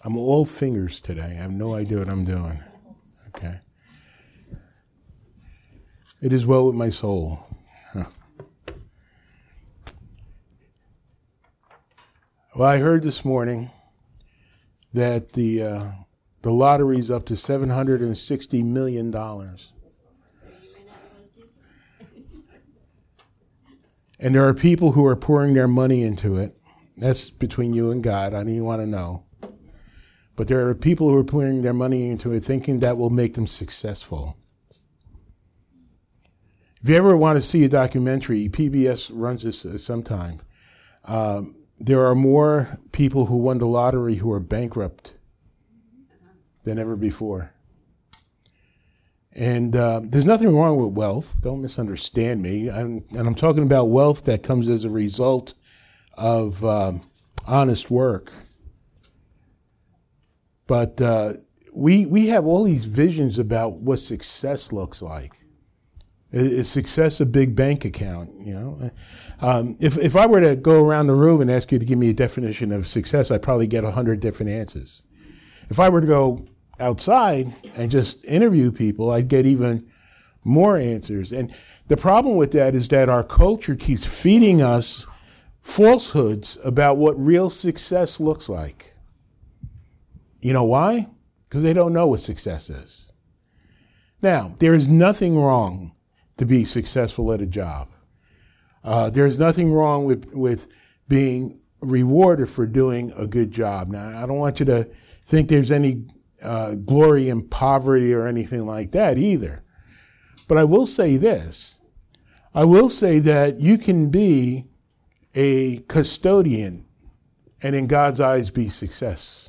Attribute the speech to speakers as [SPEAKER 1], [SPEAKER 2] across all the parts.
[SPEAKER 1] I'm all fingers today. I have no idea what I'm doing. Okay. It is well with my soul. Huh. Well, I heard this morning that the lottery's up to $760 million. And there are people who are pouring their money into it. That's between you and God. I don't even want to know. But there are people who are pouring their money into it thinking that will make them successful. If you ever want to see a documentary, PBS runs this sometime. There are more people who won the lottery who are bankrupt than ever before. And there's nothing wrong with wealth. Don't misunderstand me. And I'm talking about wealth that comes as a result of honest work. But we have all these visions about what success looks like. Is success a big bank account? You know, if I were to go around the room and ask you to give me a definition of success, I'd probably get 100 different answers. If I were to go outside and just interview people, I'd get even more answers. And the problem with that is that our culture keeps feeding us falsehoods about what real success looks like. You know why? Because they don't know what success is. Now, there is nothing wrong to be successful at a job. There's nothing wrong with being rewarded for doing a good job. Now, I don't want you to think there's any glory in poverty or anything like that either. But I will say this. I will say that you can be a custodian and in God's eyes be success.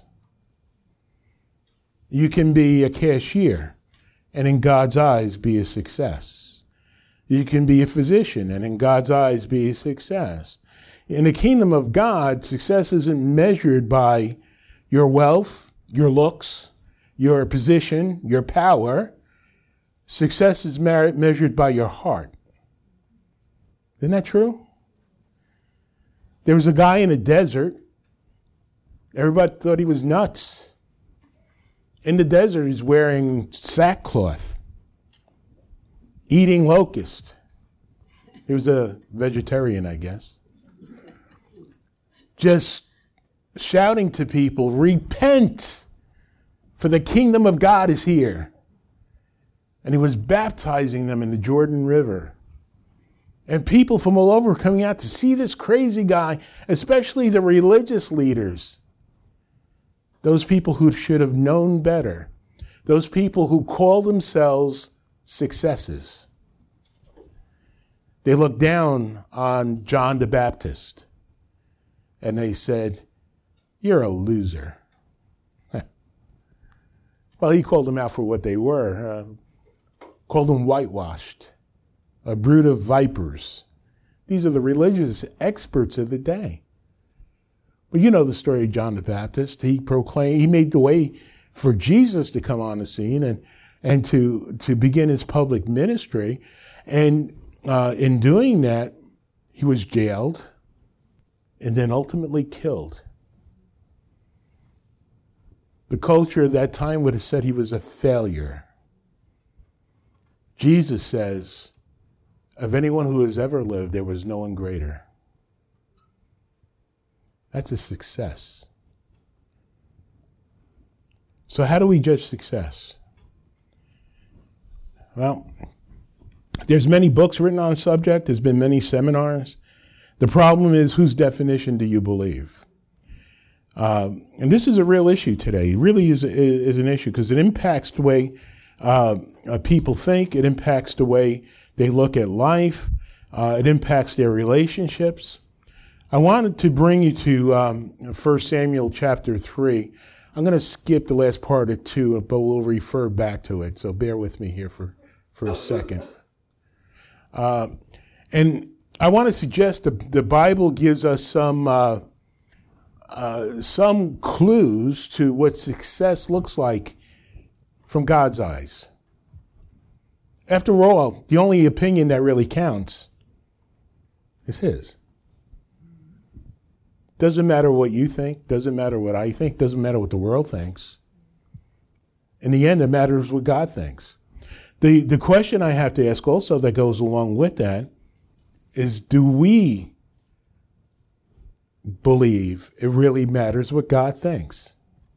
[SPEAKER 1] You can be a cashier and in God's eyes be a success. You can be a physician and in God's eyes be a success. In the kingdom of God, success isn't measured by your wealth, your looks, your position, your power. Success is measured by your heart. Isn't that true? There was a guy in a desert. Everybody thought he was nuts. In the desert, he's wearing sackcloth, eating locust. He was a vegetarian, I guess. Just shouting to people, repent, for the kingdom of God is here. And he was baptizing them in the Jordan River. And people from all over were coming out to see this crazy guy, especially the religious leaders. Those people who should have known better. Those people who call themselves successes. They looked down on John the Baptist. And they said, "You're a loser." Well, he called them out for what they were. Called them whitewashed. A brood of vipers. These are the religious experts of the day. But you know the story of John the Baptist. He made the way for Jesus to come on the scene and to begin his public ministry. And in doing that, he was jailed and then ultimately killed. The culture at that time would have said he was a failure. Jesus says, of anyone who has ever lived, there was no one greater. That's a success. So how do we judge success? Well, there's many books written on the subject. There's been many seminars. The problem is, whose definition do you believe? And this is a real issue today. It really is an issue because it impacts the way people think. It impacts the way they look at life. It impacts their relationships. I wanted to bring you to 1 Samuel chapter 3. I'm going to skip the last part of 2, but we'll refer back to it. So bear with me here for a second. And I want to suggest the Bible gives us some clues to what success looks like from God's eyes. After all, the only opinion that really counts is his. Doesn't matter what you think. Doesn't matter what I think. Doesn't matter what the world thinks. In the end, it matters what God thinks. The question I have to ask also that goes along with that is, do we believe it really matters what God thinks?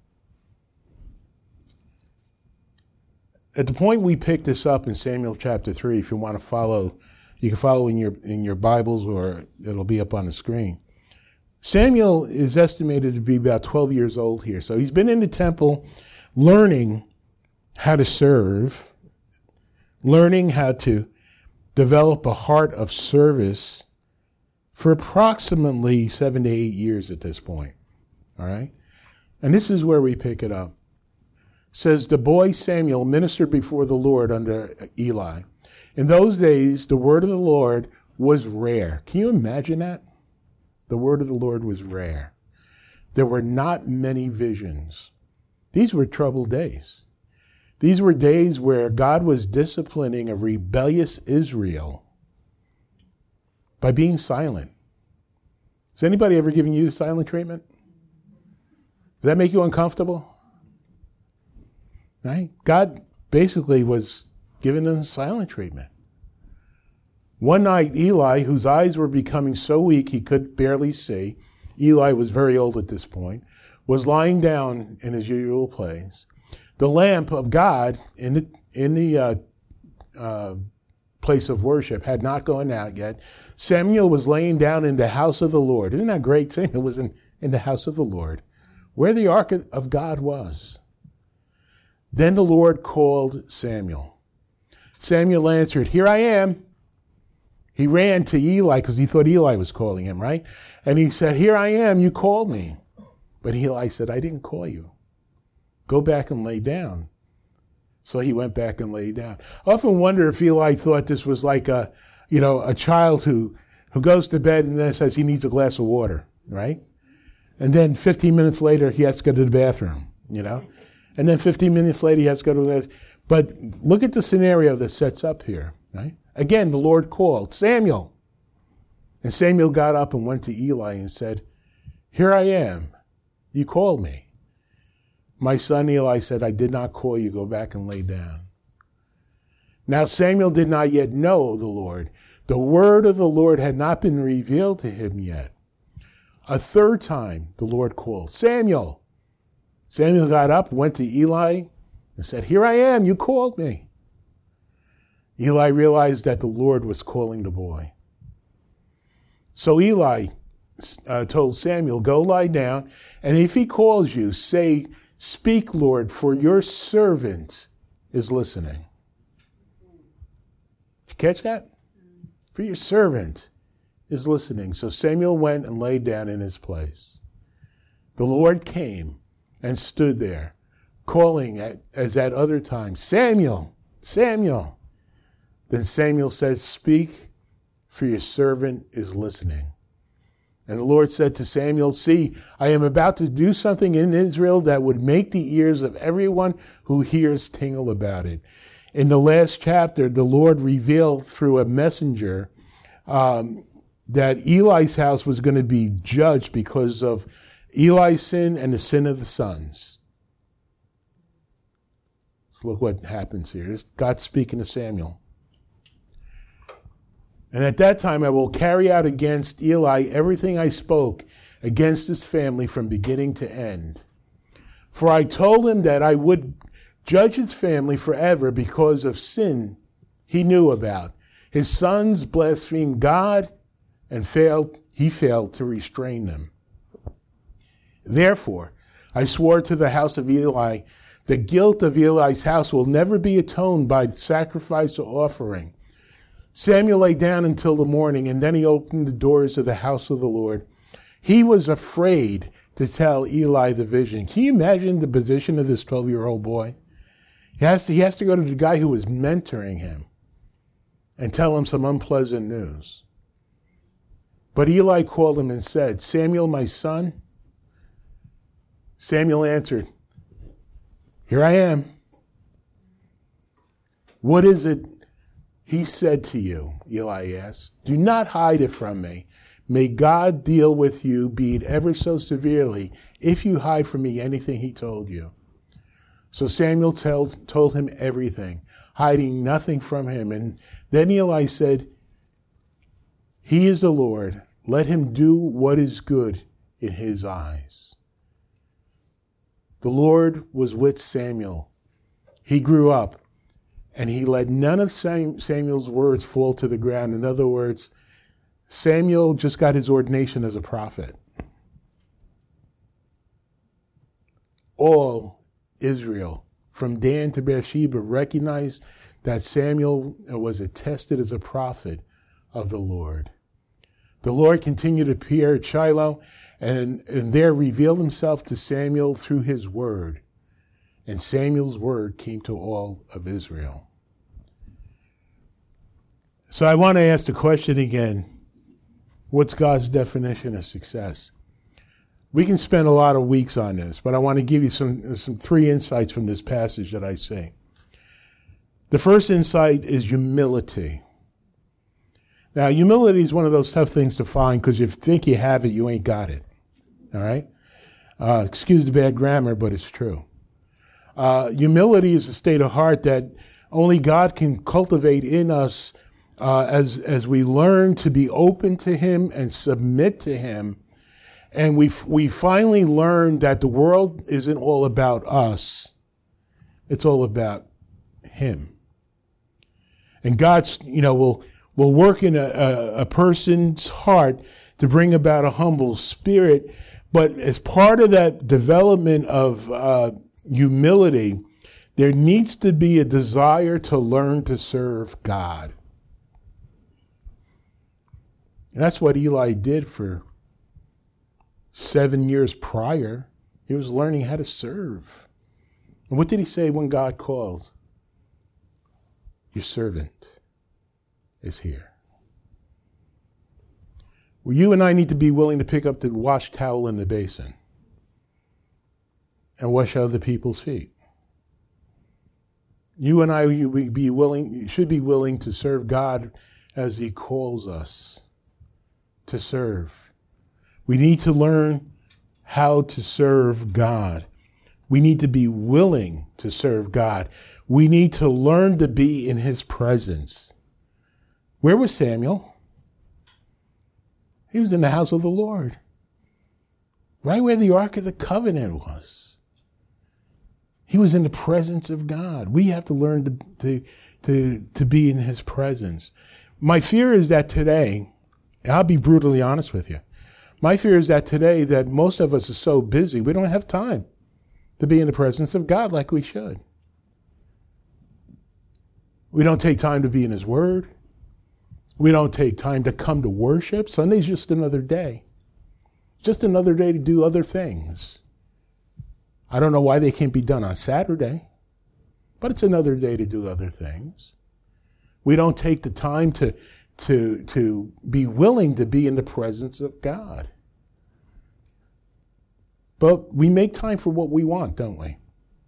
[SPEAKER 1] At the point we pick this up in Samuel chapter 3, if you want to follow, you can follow in your Bibles, or it'll be up on the screen. Samuel is estimated to be about 12 years old here. So he's been in the temple learning how to serve, learning how to develop a heart of service for approximately 7 to 8 years at this point. All right? And this is where we pick it up. It says, the boy Samuel ministered before the Lord under Eli. In those days, the word of the Lord was rare. Can you imagine that? The word of the Lord was rare. There were not many visions. These were troubled days. These were days where God was disciplining a rebellious Israel by being silent. Has anybody ever given you the silent treatment? Does that make you uncomfortable? Right? God basically was giving them silent treatment. One night, Eli, whose eyes were becoming so weak he could barely see, Eli was very old at this point, was lying down in his usual place. The lamp of God in the place of worship had not gone out yet. Samuel was laying down in the house of the Lord. Isn't that great? Samuel was in the house of the Lord, where the ark of God was. Then the Lord called Samuel. Samuel answered, "Here I am." He ran to Eli because he thought Eli was calling him, right? And he said, "Here I am, you called me." But Eli said, "I didn't call you. Go back and lay down." So he went back and lay down. I often wonder if Eli thought this was like a child who goes to bed and then says he needs a glass of water, right? And then 15 minutes later, he has to go to the bathroom, And then 15 minutes later, he has to go to the bathroom. But look at the scenario that sets up here, right? Again, the Lord called, "Samuel." And Samuel got up and went to Eli and said, "Here I am. You called me." "My son," Eli said, "I did not call you. Go back and lay down." Now Samuel did not yet know the Lord. The word of the Lord had not been revealed to him yet. A third time, the Lord called, "Samuel." Samuel got up, went to Eli, and said, "Here I am. You called me." Eli realized that the Lord was calling the boy. So Eli told Samuel, "Go lie down, and if he calls you, say, 'Speak, Lord, for your servant is listening.'" Did you catch that? For your servant is listening. So Samuel went and lay down in his place. The Lord came and stood there, calling as at other times, "Samuel, Samuel." Then Samuel said, "Speak, for your servant is listening." And the Lord said to Samuel, "See, I am about to do something in Israel that would make the ears of everyone who hears tingle about it." In the last chapter, the Lord revealed through a messenger that Eli's house was going to be judged because of Eli's sin and the sin of the sons. So look what happens here. This is God speaking to Samuel. "And at that time I will carry out against Eli everything I spoke against his family from beginning to end. For I told him that I would judge his family forever because of sin he knew about. His sons blasphemed God, and he failed to restrain them. Therefore, I swore to the house of Eli, the guilt of Eli's house will never be atoned by sacrifice or offering." Samuel lay down until the morning, and then he opened the doors of the house of the Lord. He was afraid to tell Eli the vision. Can you imagine the position of this 12-year-old boy? He has to go to the guy who was mentoring him and tell him some unpleasant news. But Eli called him and said, "Samuel, my son?" Samuel answered, "Here I am." "What is it he said to you?" Eli asked. "Do not hide it from me. May God deal with you, be it ever so severely, if you hide from me anything he told you. So Samuel told him everything, hiding nothing from him. And then Eli said, he is the Lord. Let him do what is good in his eyes. The Lord was with Samuel. He grew up, and he let none of Samuel's words fall to the ground. In other words, Samuel just got his ordination as a prophet. All Israel, from Dan to Beersheba, recognized that Samuel was attested as a prophet of the Lord. The Lord continued to appear at Shiloh, and there revealed himself to Samuel through his word. And Samuel's word came to all of Israel. So I want to ask the question again. What's God's definition of success? We can spend a lot of weeks on this, but I want to give you some three insights from this passage that I see. The first insight is humility. Now, humility is one of those tough things to find because if you think you have it, you ain't got it. All right? Excuse the bad grammar, but it's true. Humility is a state of heart that only God can cultivate in us as we learn to be open to him and submit to him. And we finally learn that the world isn't all about us. It's all about him. And God's, will work in a person's heart to bring about a humble spirit. But as part of that development of humility, there needs to be a desire to learn to serve God. And that's what Eli did for 7 years prior. He was learning how to serve. And what did he say when God called? Your servant is here. Well, you and I need to be willing to pick up the wash towel in the basin and wash other people's feet. You and I should be willing to serve God as he calls us to serve. We need to learn how to serve God. We need to be willing to serve God. We need to learn to be in his presence. Where was Samuel? He was in the house of the Lord, right where the Ark of the Covenant was. He was in the presence of God. We have to learn to be in his presence. My fear is that today, I'll be brutally honest with you. My fear is that today that most of us are so busy, we don't have time to be in the presence of God like we should. We don't take time to be in his word. We don't take time to come to worship. Sunday's just another day. Just another day to do other things. I don't know why they can't be done on Saturday, but it's another day to do other things. We don't take the time to be willing to be in the presence of God. But we make time for what we want, don't we?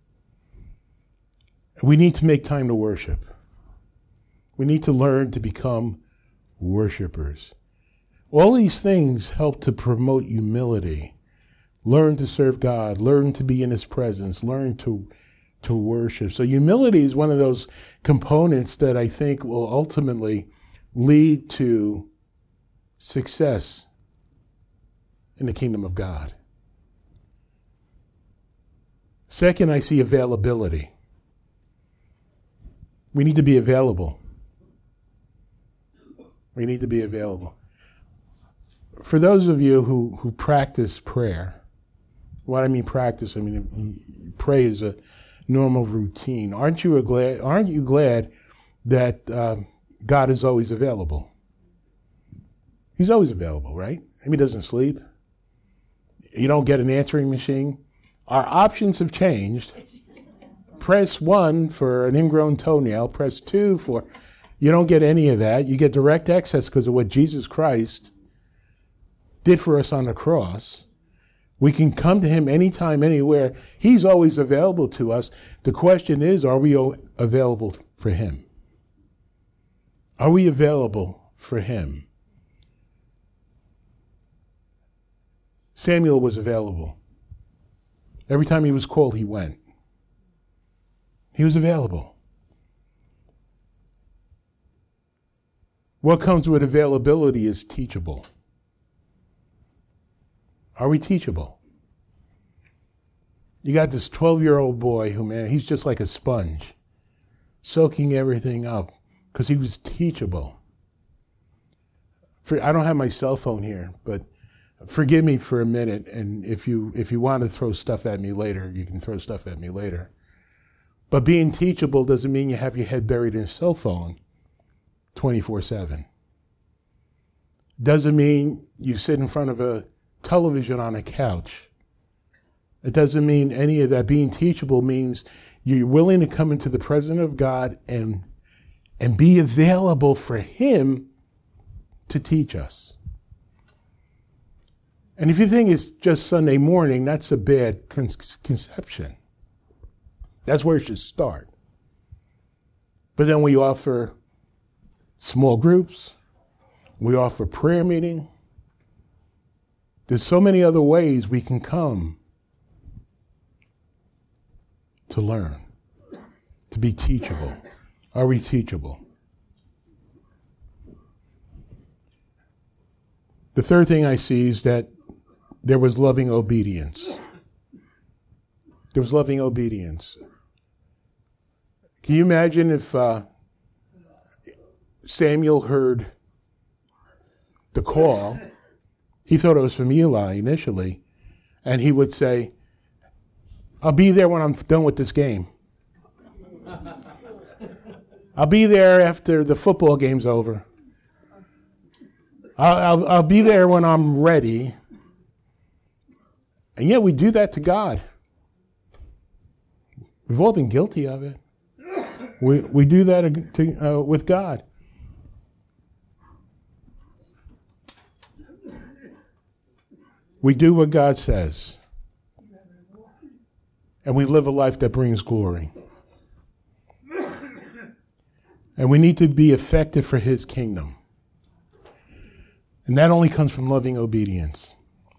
[SPEAKER 1] We need to make time to worship. We need to learn to become worshipers. All these things help to promote humility. Learn to serve God. Learn to be in his presence. Learn to worship. So humility is one of those components that I think will ultimately lead to success in the kingdom of God. Second, I see availability. We need to be available. We need to be available. For those of you who practice prayer, what I mean practice, I mean pray is a normal routine. Aren't you glad that God is always available? He's always available, right? He doesn't sleep. You don't get an answering machine. Our options have changed. Press 1 for an ingrown toenail. Press 2 for... You don't get any of that. You get direct access because of what Jesus Christ did for us on the cross. We can come to him anytime, anywhere. He's always available to us. The question is, are we available for him? Are we available for him? Samuel was available. Every time he was called, he went. He was available. What comes with availability is teachable. Are we teachable? You got this 12-year-old boy who, man, he's just like a sponge, soaking everything up because he was teachable. I don't have my cell phone here, but forgive me for a minute, and if you want to throw stuff at me later, you can throw stuff at me later. But being teachable doesn't mean you have your head buried in a cell phone 24/7. Doesn't mean you sit in front of a television on a couch. It doesn't mean any of that. Being teachable means you're willing to come into the presence of God and be available for Him to teach us. And if you think it's just Sunday morning, that's a bad conception. That's where it should start. But then we offer small groups. We offer prayer meeting. There's so many other ways we can come to learn, to be teachable. Are we teachable? The third thing I see is that there was loving obedience. There was loving obedience. Can you imagine if Samuel heard the call? He thought it was from Eli initially, and he would say, I'll be there when I'm done with this game. I'll be there after the football game's over. I'll be there when I'm ready. And yet we do that to God. We've all been guilty of it. We do that with God. We do what God says. And we live a life that brings glory. And we need to be effective for His kingdom. And that only comes from loving obedience.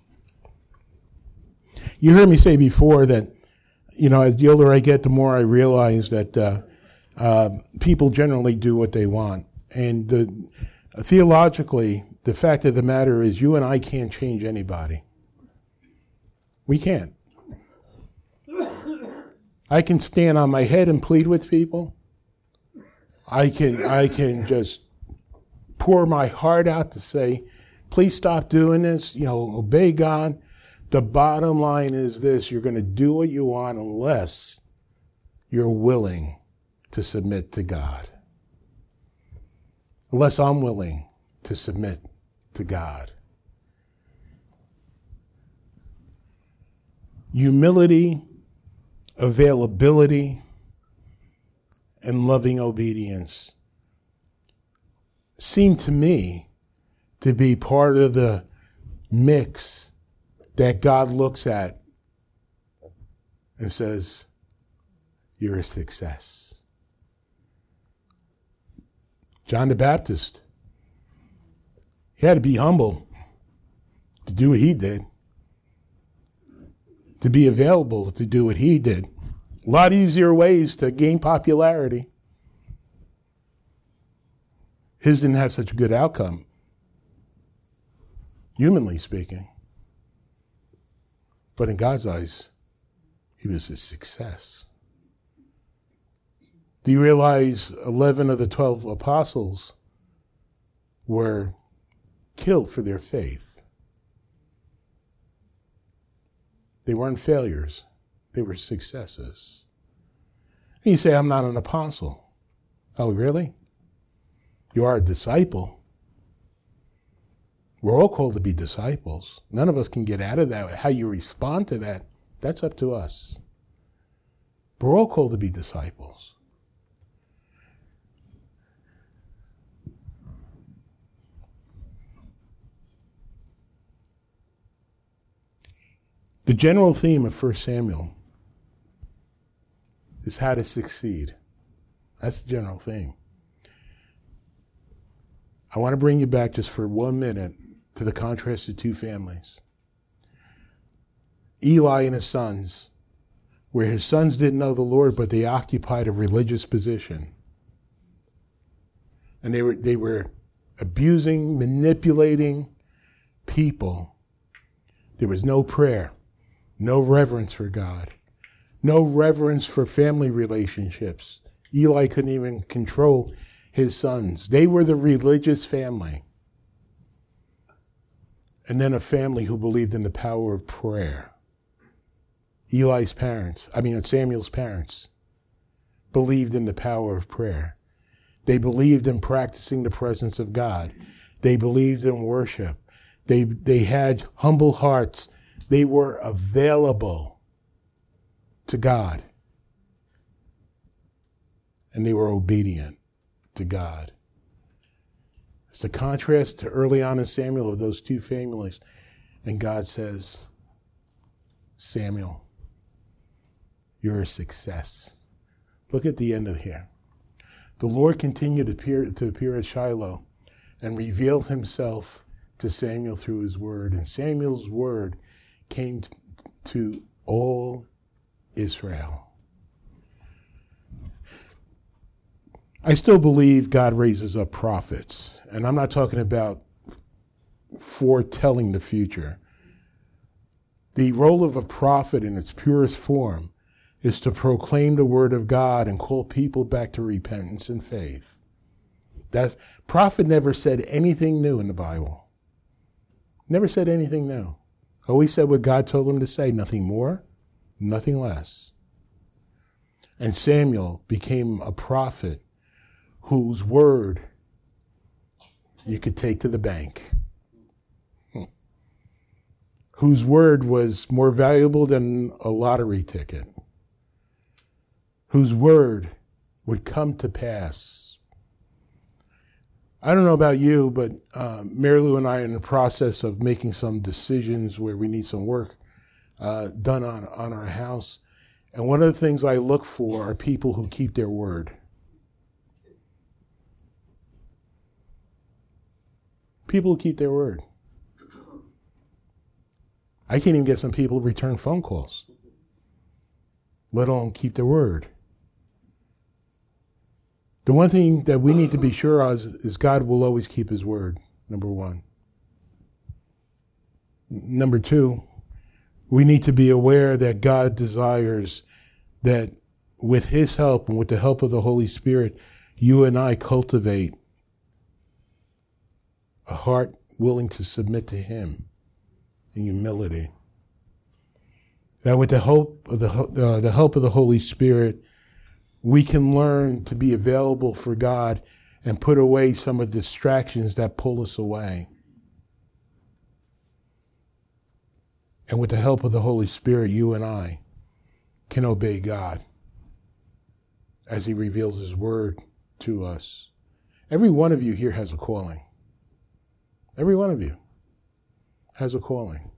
[SPEAKER 1] You heard me say before that, as the older I get, the more I realize that people generally do what they want. And theologically, the fact of the matter is you and I can't change anybody. We can't. I can stand on my head and plead with people. I can just pour my heart out to say, please stop doing this, obey God. The bottom line is this: you're going to do what you want unless you're willing to submit to God. Unless I'm willing to submit to God. Humility, availability, and loving obedience seem to me to be part of the mix that God looks at and says, you're a success. John the Baptist, he had to be humble to do what he did, to be available to do what he did. A lot easier ways to gain popularity. His didn't have such a good outcome, humanly speaking. But in God's eyes, he was a success. Do you realize 11 of the 12 apostles were killed for their faith? They weren't failures. They were successes. And you say, I'm not an apostle. Oh, really? You are a disciple. We're all called to be disciples. None of us can get out of that. How you respond to that, that's up to us. We're all called to be disciples. The general theme of 1 Samuel is how to succeed. That's the general theme. I want to bring you back just for 1 minute to the contrast of two families. Eli and his sons, where his sons didn't know the Lord, but they occupied a religious position. And they were abusing, manipulating people. There was no prayer, no reverence for God, no reverence for family relationships. Eli couldn't even control his sons. They were the religious family. And then a family who believed in the power of prayer. Samuel's parents believed in the power of prayer. They believed in practicing the presence of God. They believed in worship. They had humble hearts. They were available to God. And they were obedient to God. It's the contrast to early on in Samuel of those two families. And God says, Samuel, you're a success. Look at the end of here. The Lord continued to appear at Shiloh and revealed himself to Samuel through his word. And Samuel's word came to all Israel. I still believe God raises up prophets. And I'm not talking about foretelling the future. The role of a prophet in its purest form is to proclaim the word of God and call people back to repentance and faith. Prophet never said anything new in the Bible. Never said anything new. Always said what God told him to say, nothing more, nothing less. And Samuel became a prophet whose word you could take to the bank. Whose word was more valuable than a lottery ticket. Whose word would come to pass. I don't know about you, but Mary Lou and I are in the process of making some decisions where we need some work done on our house. And one of the things I look for are people who keep their word. People who keep their word. I can't even get some people to return phone calls, let alone keep their word. The one thing that we need to be sure of is God will always keep his word, number one. Number two, we need to be aware that God desires that with his help and with the help of the Holy Spirit, you and I cultivate a heart willing to submit to him in humility. That with the help of the Holy Spirit, we can learn to be available for God and put away some of the distractions that pull us away. And with the help of the Holy Spirit, you and I can obey God as he reveals his word to us. Every one of you here has a calling. Every one of you has a calling.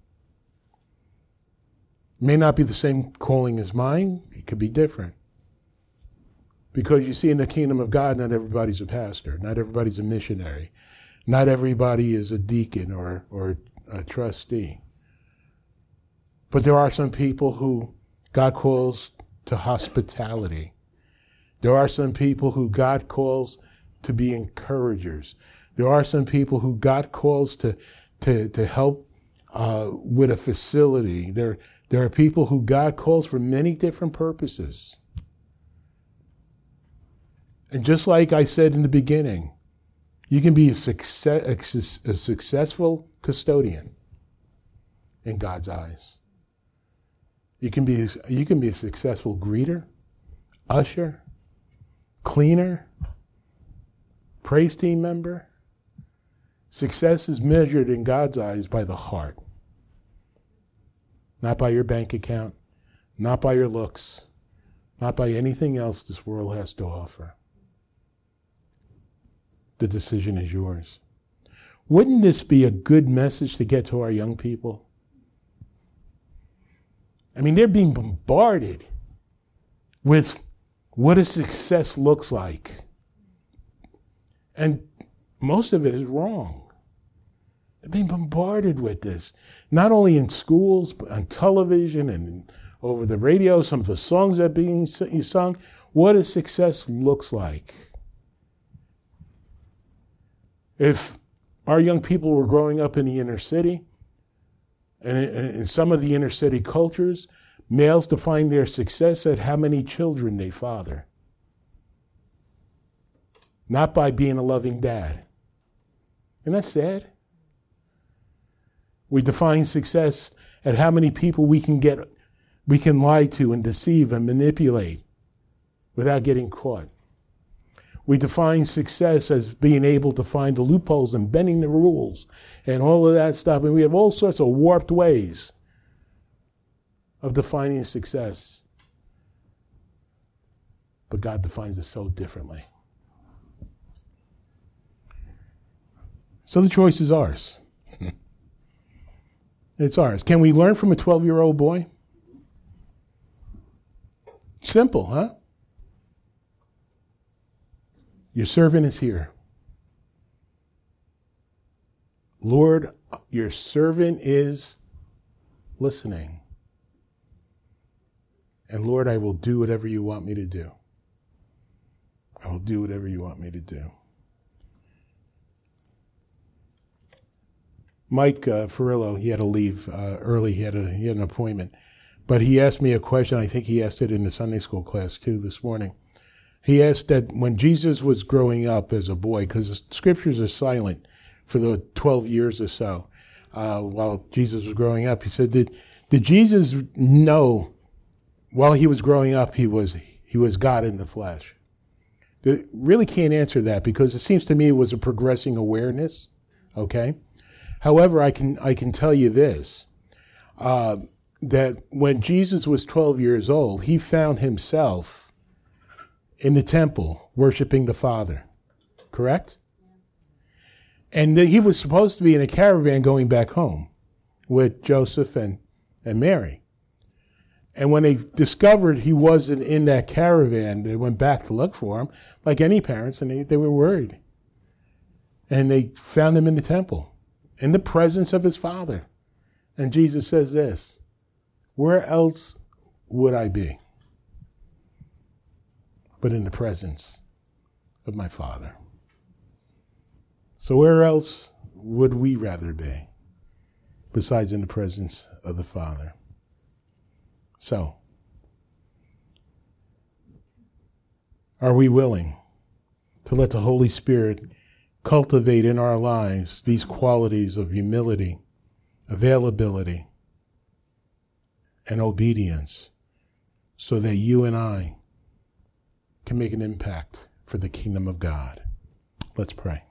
[SPEAKER 1] It may not be the same calling as mine. It could be different. Because you see, in the kingdom of God, not everybody's a pastor. Not everybody's a missionary. Not everybody is a deacon or a trustee. But there are some people who God calls to hospitality. There are some people who God calls to be encouragers. There are some people who God calls to help with a facility. There are people who God calls for many different purposes. And just like I said in the beginning, you can be a successful custodian in God's eyes. You can be a successful greeter, usher, cleaner, praise team member. Success is measured in God's eyes by the heart. Not by your bank account, not by your looks, not by anything else this world has to offer. The decision is yours. Wouldn't this be a good message to get to our young people? I mean, they're being bombarded with what a success looks like. And most of it is wrong. They're being bombarded with this, not only in schools, but on television and over the radio, some of the songs that are being sung. What does success looks like? If our young people were growing up in the inner city, and in some of the inner city cultures, males define their success at how many children they father. Not by being a loving dad. Isn't that sad? We define success at how many people we can lie to and deceive and manipulate without getting caught. We define success as being able to find the loopholes and bending the rules and all of that stuff. And we have all sorts of warped ways of defining success. But God defines it so differently. So the choice is ours. It's ours. Can we learn from a 12-year-old boy? Simple, huh? Your servant is here. Lord, your servant is listening. And Lord, I will do whatever you want me to do. I will do whatever you want me to do. Mike Ferrillo, he had to leave early. He had an appointment. But he asked me a question. I think he asked it in the Sunday school class too this morning. He asked that when Jesus was growing up as a boy, because the scriptures are silent for the 12 years or so while Jesus was growing up, he said, did Jesus know while he was growing up he was God in the flesh? They really can't answer that because it seems to me it was a progressing awareness. Okay. However, I can tell you this, that when Jesus was 12 years old, he found himself in the temple worshiping the Father. Correct? And he was supposed to be in a caravan going back home with Joseph and Mary. And when they discovered he wasn't in that caravan, they went back to look for him, like any parents, and they were worried. And they found him in the temple, in the presence of his Father. And Jesus says this, where else would I be but in the presence of my Father? So where else would we rather be besides in the presence of the Father? So, are we willing to let the Holy Spirit cultivate in our lives these qualities of humility, availability, and obedience so that you and I can make an impact for the kingdom of God? Let's pray.